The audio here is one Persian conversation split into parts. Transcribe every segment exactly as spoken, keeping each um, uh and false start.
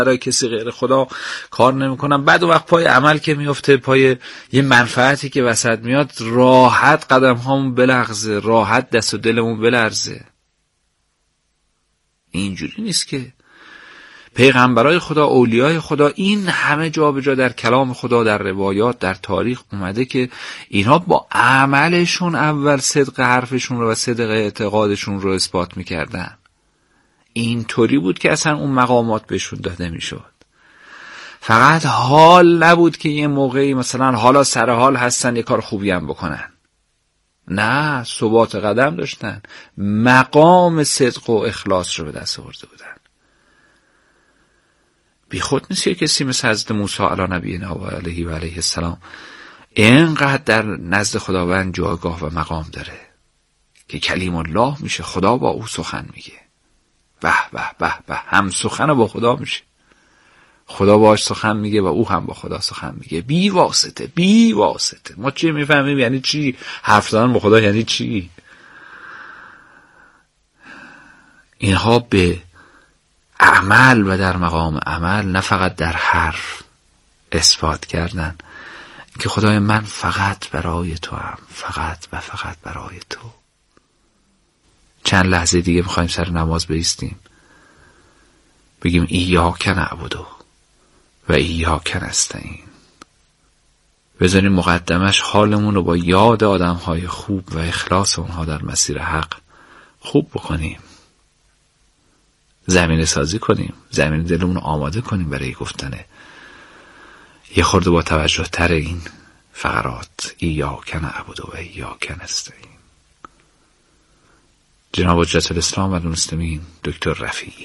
برای کسی غیر خدا کار نمیکنم. بعد اون وقت پای عمل که میفته، پای یه منفعتی که وسط میاد، راحت قدم هامون بلغزه، راحت دست و دلمون بلرزه. اینجوری نیست که. پیغمبرای خدا، اولیای خدا، این همه جا به جا در کلام خدا، در روایات، در تاریخ اومده که اینها با عملشون اول صدق حرفشون رو و صدق اعتقادشون رو اثبات میکردن. این طوری بود که اصلا اون مقامات بهشون داده میشد. فقط حال نبود که یه موقعی مثلا حالا سر حال هستن یه کار خوبی هم بکنن. نه، ثبات قدم داشتن، مقام صدق و اخلاص رو به دست آورده بودن. بی خود نیست که کسی مثل حضرت موسی علی نبینا و علیه و علیه السلام اینقدر در نزد خداوند جایگاه و مقام داره که کلیم الله میشه، خدا با او سخن میگه. به به به به، هم سخن با خدا میشه، خدا باش سخن میگه و او هم با خدا سخن میگه، بی واسطه بی واسطه. ما چی میفهمیم یعنی چی حرف زدن با خدا یعنی چی؟ اینها به عمل و در مقام عمل، نه فقط در حرف، اثبات کردن که خدای من فقط برای تو هم، فقط و فقط برای تو. چند لحظه دیگه میخوایم سر نماز بایستیم، بگیم ایاک نعبد و ایاک نستعین. بذاریم مقدمش حالمون رو با یاد آدمهای خوب و اخلاص اونها در مسیر حق خوب بکنیم، زمینه سازی کنیم، زمین دلمون رو آماده کنیم برای گفتن یه خورده با توجه تر این فقرات ایاک نعبد و ایاک نستعین. جناب حجت الاسلام و المسلمین دکتر رفیعی.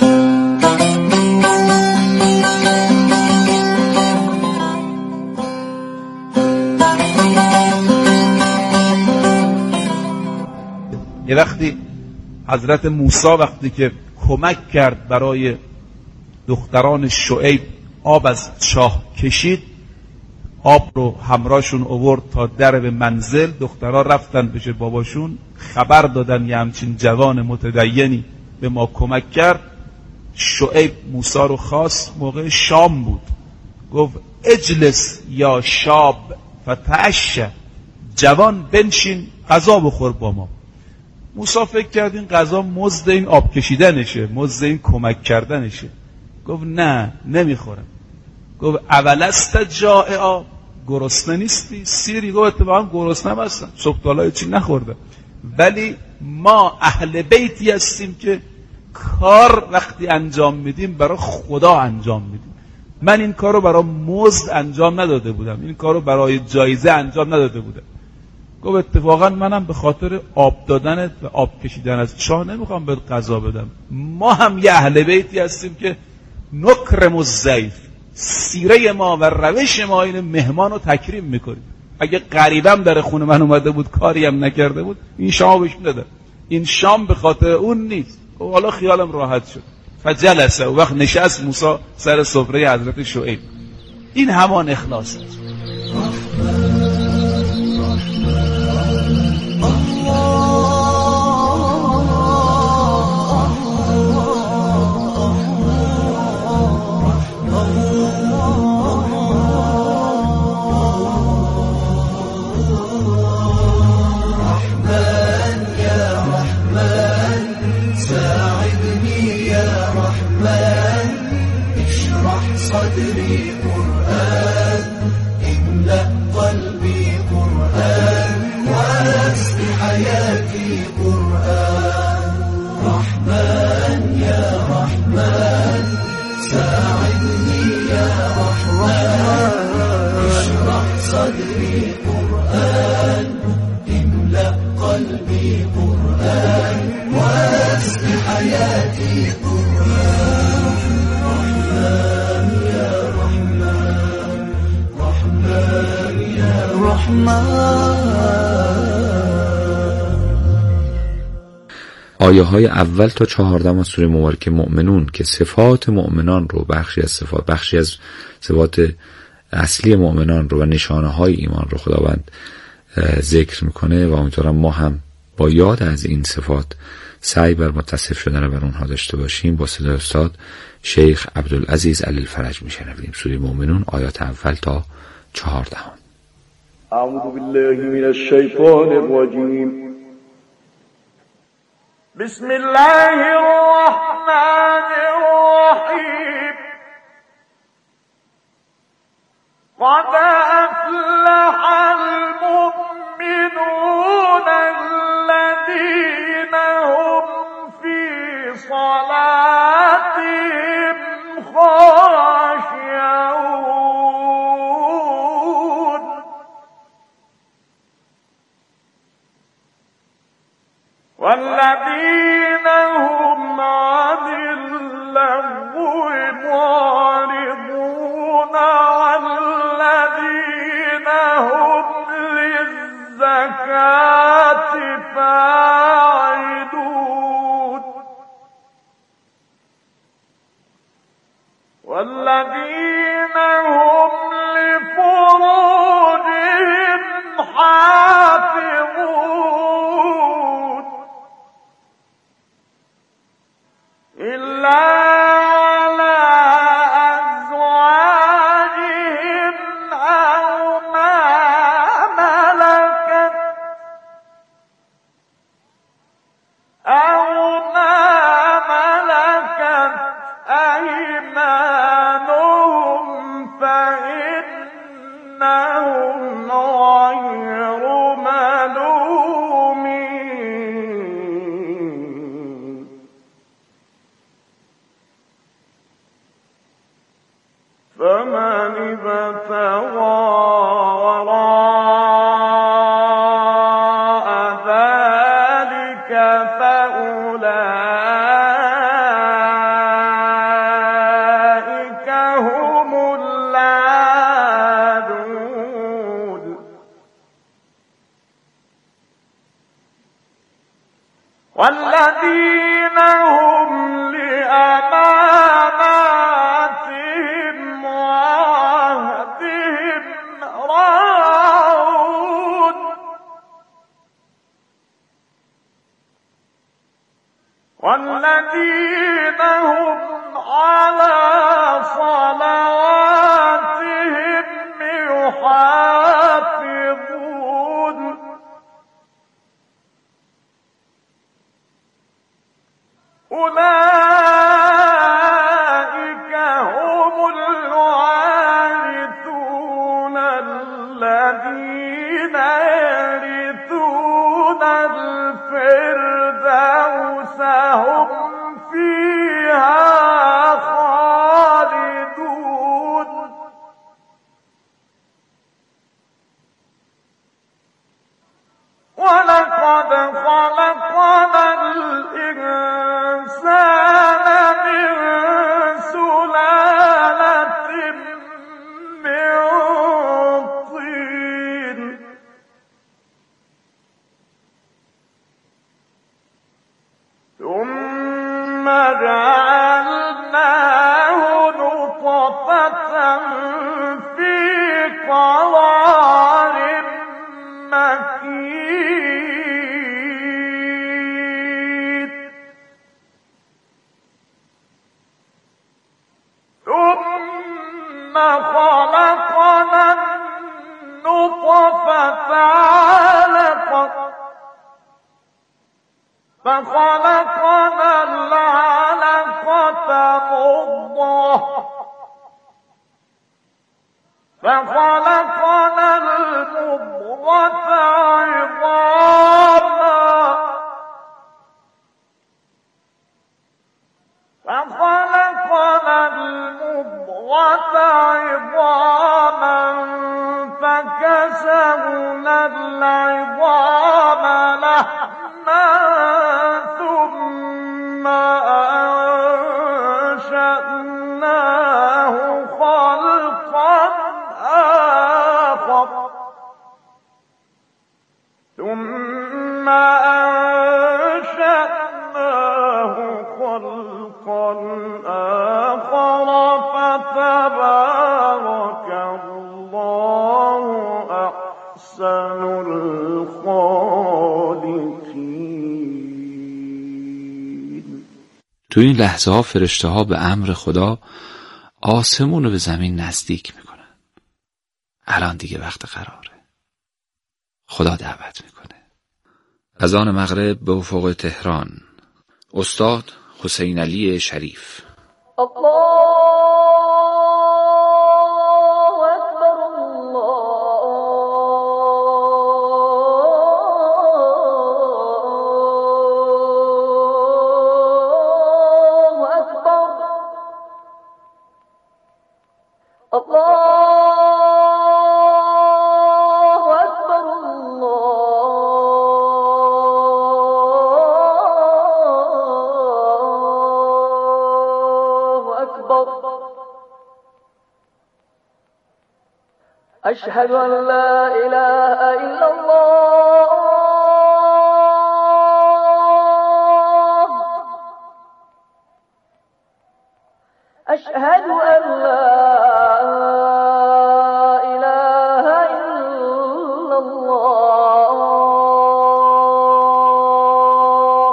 یه وقتی حضرت موسی وقتی که کمک کرد برای دختران شعیب آب از چاه کشید، آب رو همراهشون آورد تا در به منزل. دخترها رفتن پیش باباشون، خبر دادن یه همچین جوان متدینی به ما کمک کرد. شعیب موسی رو خواست، موقع شام بود، گفت اجلس یا شاب فتعشى، جوان بنشین غذا بخور با ما. موسی فکر کرد این غذا مزد این آب کشیدنشه، مزد این کمک کردنشه. گفت نه نمیخورم. گفت اولست جائعا، گرسنه نیستی؟ سیری؟ گفت اتفاقا گرسنه هستم، صبح تا حالا چی نخوردم، ولی ما اهل بیتی هستیم که کار وقتی انجام میدیم برای خدا انجام میدیم. من این کارو برای مزد انجام نداده بودم، این کارو برای جایزه انجام نداده بودم. گفت اتفاقا منم به خاطر آب دادنت و آب کشیدن از چاه نمیخوام بهت غذا بدم. ما هم یه اهل بیتی هستیم که نکرم الضیف، سیره ما و روش ما این مهمان رو تکریم میکنیم. اگه غریبم در خونه من اومده بود کاری هم نکرده بود، این شام بهش میدادم. این شام به خاطر اون نیست. و حالا خیالم راحت شد. فجلسه، و وقت نشست موسی سر سفره حضرت شعیب. این همان اخلاص است. صدري قرآن، املأ قلبي قرآن، واسق حياتي قرآن. رحمن يا رحمن ساعدني يا رحمن، اشرح صدري قرآن، املأ قلبي قرآن، واسق حياتي قرآن. آیه های اول تا چهاردهم از سوره مبارکه مؤمنون که صفات مؤمنان رو، بخشی از صفات بخشی از صفات اصلی مؤمنان رو و نشانه های ایمان رو خداوند ذکر میکنه و امیدوارم ما هم با یاد از این صفات سعی بر متصف شدن بر اونها داشته باشیم. با صدای استاد شیخ عبدالعزیز علی الفرج میشنویم. سوره مومنون آیات اول تا چهاردهم. اعوذ بالله من الشیطان الرجیم. بسم الله الرحمن الرحیم. قد أفلح المؤمنون الذين هم في صلاتهم خاشعون والذين هم عن اللغو معرضون والذين هم للزكاة فاعلون والذين هم لفروجهم حافظون إلا على أزواجهم أو ما ملكت أو ما ملكت أيمانهم فإنهم غير ملومين فمن ابتغى وراء ذلك فأولئك هم العادون والذين هم لأماناتهم وعهدهم راعون والذين هم على صلواتهم يحافظون أولئك هم الوارثون الذين يرثون الفردوس هم فيها خالدون ولقد خلقنا الإنسان من سلالة من طين ثم جعلناه نطفة في قرار مكين ثم خلقنا النطفة علقة فخلقنا العلقة مضغة فخلقنا المضغة عظاما فخلقنا المضغة عظاما فكسونا العظام لحما ثم أنشأناه خلقا آخر ثم أنشأناه خلقا آخر فتبارك الله أحسن الخالقين. تو تو این لحظه ها فرشته ها به امر خدا آسمون رو به زمین نزدیک میکنن. الان دیگه وقت قراره. خدا دعوت میکنه. اذان مغرب به افق تهران. استاد حسین علی شریف. الله أشهد أن لا إله إلا الله أشهد أن لا إله إلا الله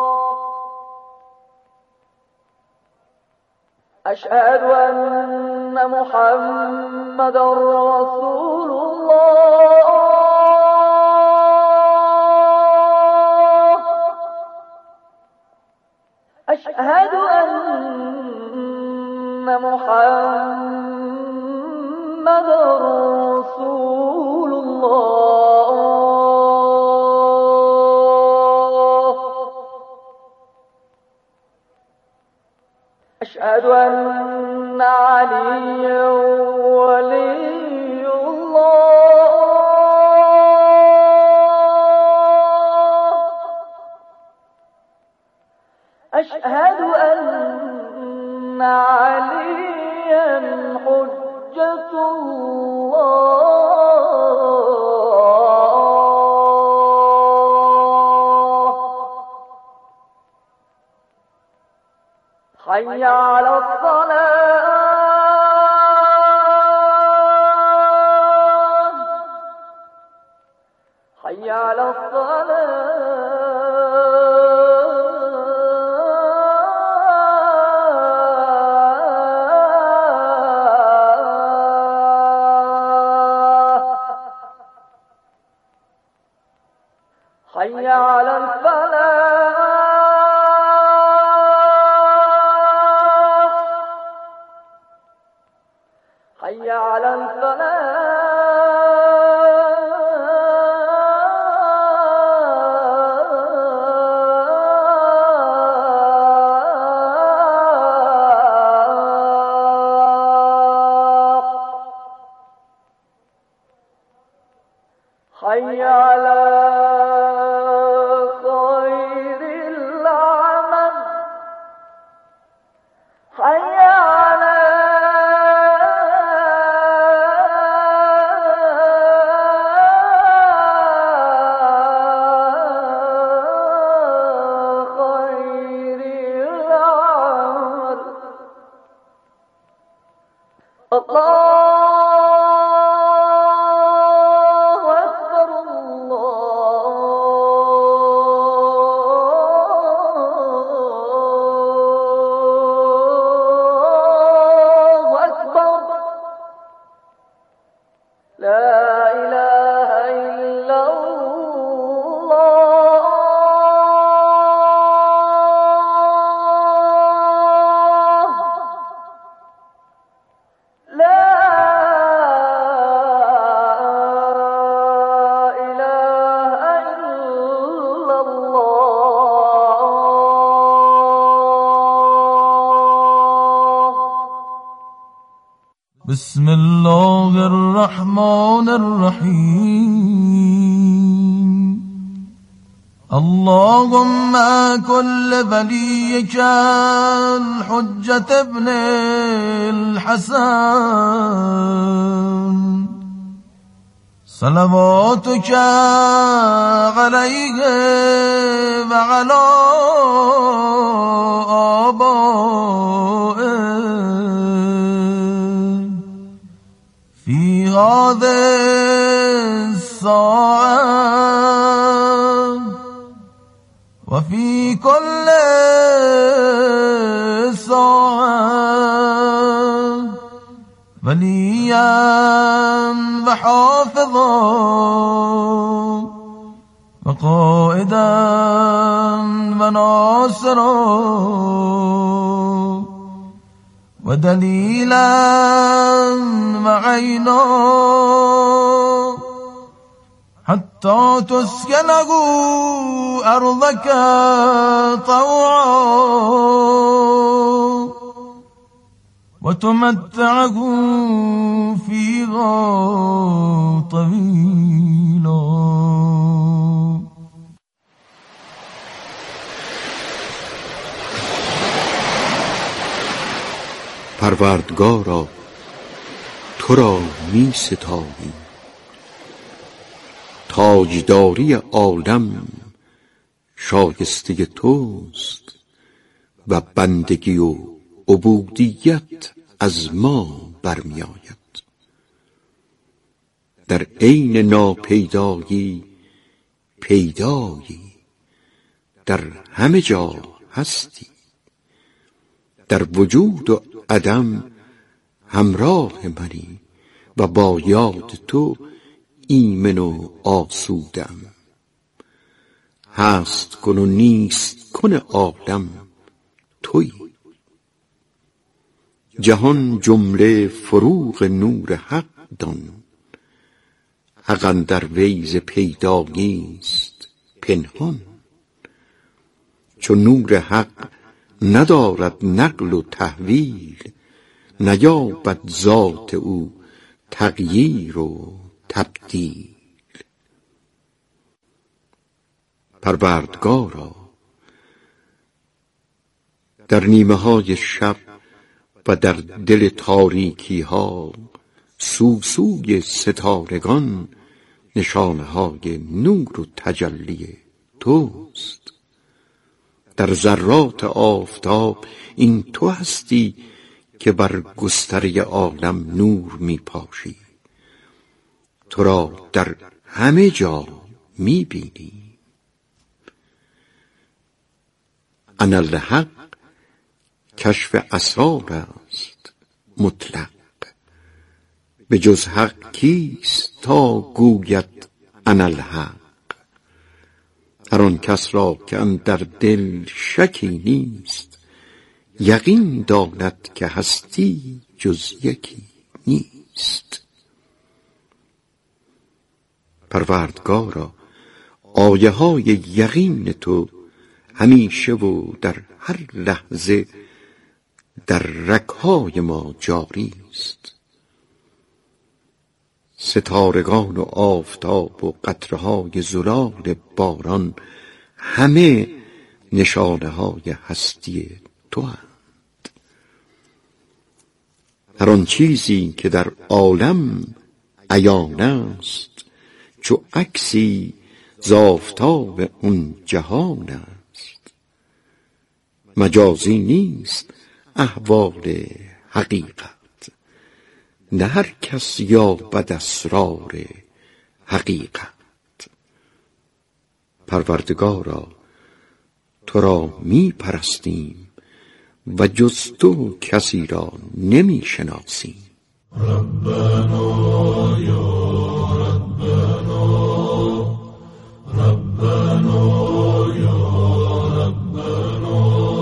أشهد أن محمد رسول الله أشهد أن محمد رسول الله أشهد أن عليا ولي الله أشهد أن عليا حجة الله حي على الصلاة حي على الصلاة حي على الفلاح حي على الفلاح حي على خير العمل حي على خير العمل الله لا إله إلا الله لا إله إلا الله بسم الله الرحمن الرحيم اللهم كل وليك الحجة ابن الحسن صلواتك عليه وعلى آبائه في هذه الساعة وفي كل وليا وحافظا وقائدا وناصرا ودليلا وعينا حتى تسكنه أرضك طوعا وتمتعه فيها طويلا. پروردگارا تو را می ستاییم، تاجداری عالم شایسته توست و بندگی و عبودیت از ما برمی آید. در عین ناپیدایی پیدایی، در همه جا هستی، در وجود و عدم همراه منی و با یاد تو ایمن و آسودم. هست کن و نیست کن عالم تویی. جهان جمله فروغ نور حق دان، حق اندر وی ز پیدایی است پنهان. چون نور حق ندارد نقل و تحویل، نیابد ذات او تغییر و تبدیل. پروردگارا در نیمه های شب و در دل تاریکی ها سوسوی ستارگان نشانه های نور و تجلی توست. در ذرات آفتاب این تو هستی که بر گستره عالم نور می پاشی. تو را در همه جا می بینی. انالحق کشف اسرار است مطلق، به جز حق کیست تا گوید انالحق. هر آن کس را که اندر دل شکی نیست، یقین داند که هستی جز یکی نیست. پروردگارا آیه های یقین تو همیشه و در هر لحظه در رگ‌های ما جاری است. ستارگان و آفتاب و قطره‌های زلال باران همه نشانه های هستی تو اند. هر آن چیزی که در عالم عیان است، چو عکسی ز آفتاب اون جهان است. مجازی نیست احوال حقیقت، نه هر کس یابد اسرار حقیقت. پروردگارا تو را می پرستیم و جز تو کسی را نمی شناسیم. ربنا یا ربنا، ربنا یا ربنا،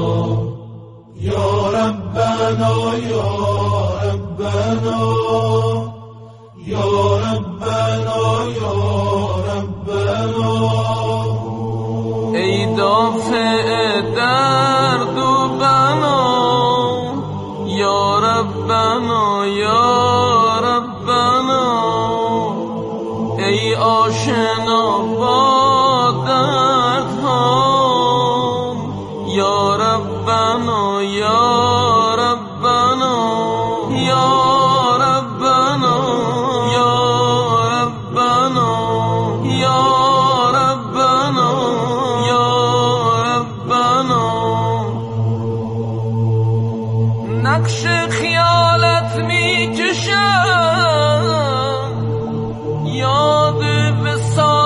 یا ربنا یا ربنا، یا ربنا یا ربنا. ای دافع درد و بنا، یا ربنا یا ربنا. ای آشنا با دردها، یا ربنا یا ربنا، یا ربنا یا ربنا، یا ربنا یا ربنا. نقش خیالت می کشم، یاد وصال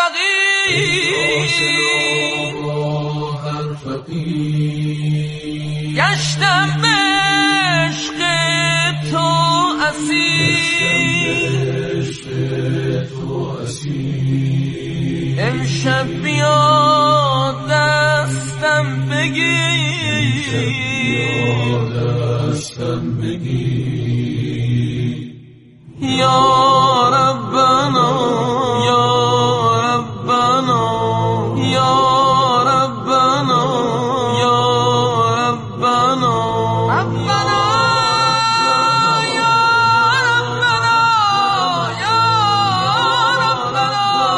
فقیر گشتم به عشق تو اسیر امشب بیا دستم بگیر یا ربنا یا ربنا یا ربنا یا ربنا ربنا یا ربنا یا ربنا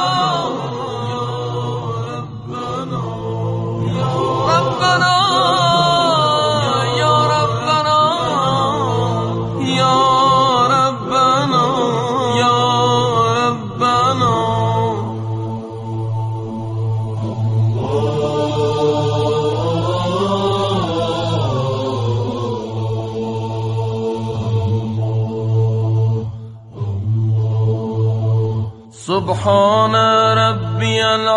ربنا یا ربنا یا ربنا یا ربنا سبحان ربی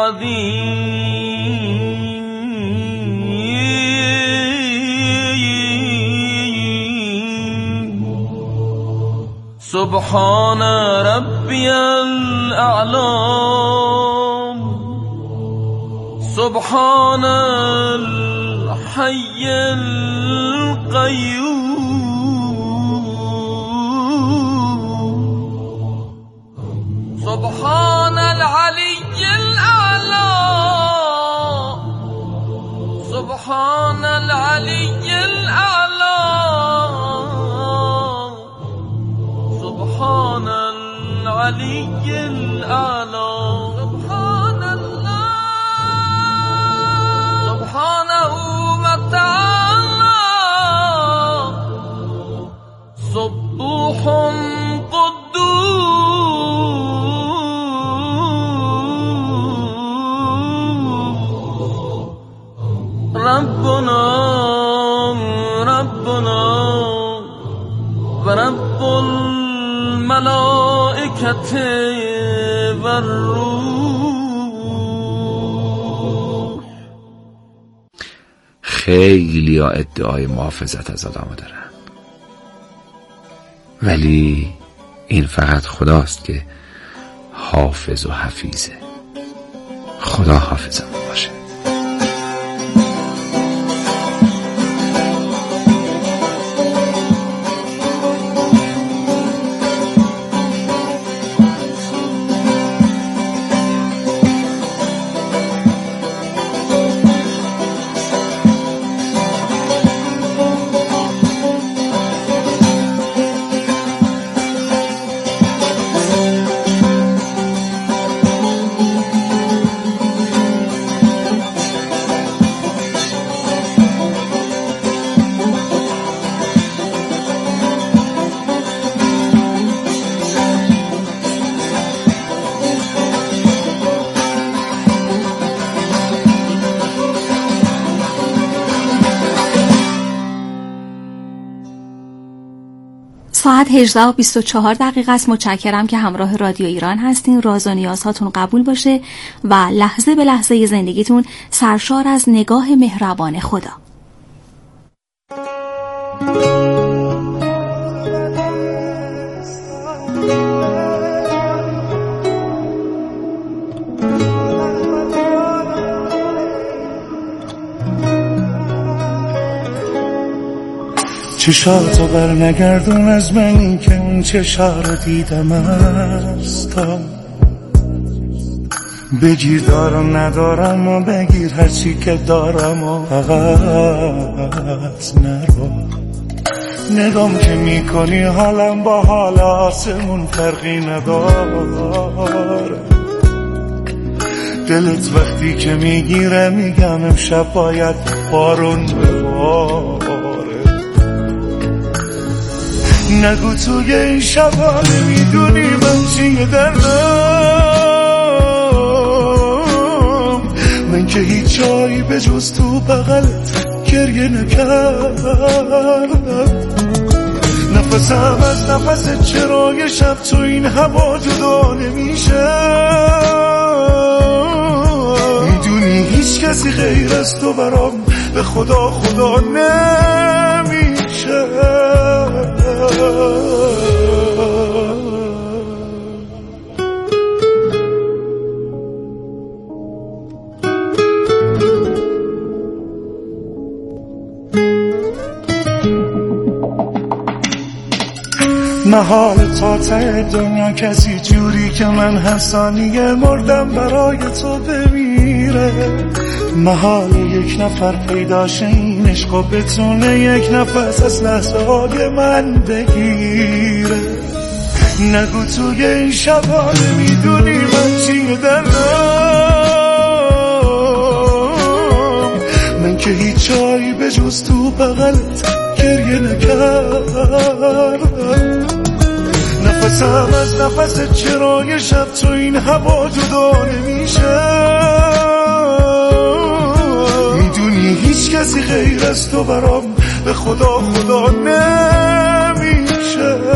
العظیم سبحان ربی الاعلی سبحان الحی القیوم سبحان العلی الاعلی سبحان العلی الاعلی سبحان العلی الاعلی سبحان الله سبحانه و تعالی سبوح ربنا ربنا و رب الملائکة و الروح. خیلی ها ادعای محافظت از آدم دارن، ولی این فقط خداست که حافظ و حفیظه. خدا حافظمون باشه. ساعت هجده و بیست و چهار دقیقه است. متشکرم که همراه رادیو ایران هستین. راز و نیازهاتون قبول باشه و لحظه به لحظه زندگیتون سرشار از نگاه مهربان خدا. چشاتو بر نگردون از من، این که اون چشا رو دیدم است. بگیر دارم ندارم و بگیر هرچی که دارم و فقط نرو. نگام که میکنی حالم با حال آسمون فرقی نداره. دلت وقتی که میگیره میگم امشب باید بارون بباره. نگو توی این شبا نمیدونی من چیه دردم. من که هیچ جایی به جز تو بغلت گریه نکردم. نفسم از نفس چرای شب تو این هوا جدا نمیشه. کسی غیر از تو برام به خدا خدا نمیشه. محال تا ته دنیا کسی جوری که من هر ثانیه مردم برای تو بمیره. محال یک نفر پیداشه این عشقو بتونه یک نفس از لحظه های من بگیره. نگو توی این شبا نمیدونی من چیه دلم، من که هیچ جایی به جز تو بغلت گریه نکردم. نفسم از نفس چرای شب تو این هوا جدا نمیشه. میدونی هیچ کسی غیر از تو برام به خدا خدا نمیشه.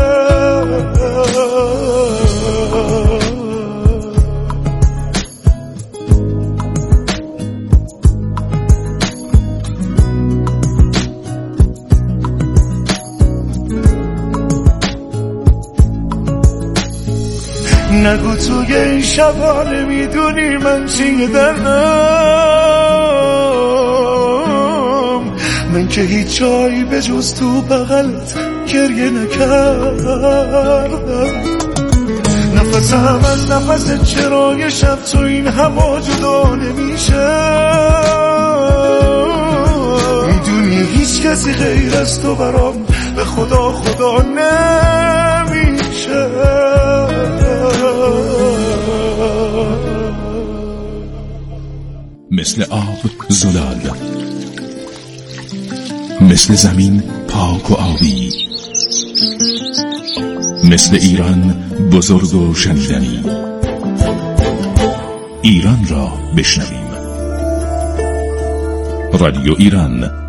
نگو توی این شبا نمیدونی من چیه دلم، من که هیچ جایی به جز تو بغلت گریه نکردم. نفسم از نفس چرای شب تو این هوا جدا نمیشه. میدونی هیچ کسی غیر از تو برام به خدا خدا نمیشه. مثل آب زلال، مثل زمین پاک و آبی، مثل ایران بزرگ و شنیدنی. ایران را بشنویم. رادیو ایران